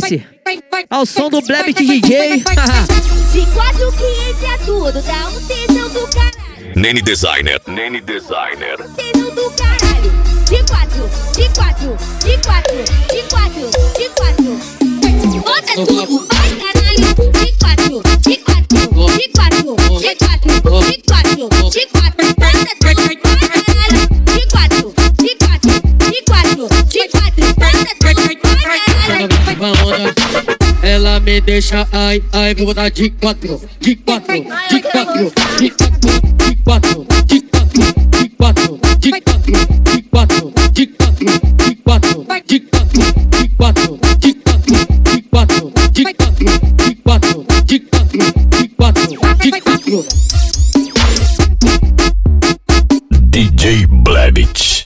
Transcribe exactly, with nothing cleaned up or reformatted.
Dance, ao som do Blebit D J. De quatro quinhentos é tudo, dá um tesão do caralho. Nene Designer, Nene Designer. Tesão do caralho. De quatro, de quatro, de quatro, de quatro, de quatro. Bota tudo, vai caralho. De quatro, de quatro, de quatro, de quatro, de quatro, de quatro. Bota tudo, vai caralho. De quatro, de quatro, de quatro, de quatro. Bota tudo, vai caralho. Ela me deixa, ai, ai, vou dar de quatro, de quatro, de quatro, de quatro, de quatro, de quatro, de quatro, de quatro, de quatro.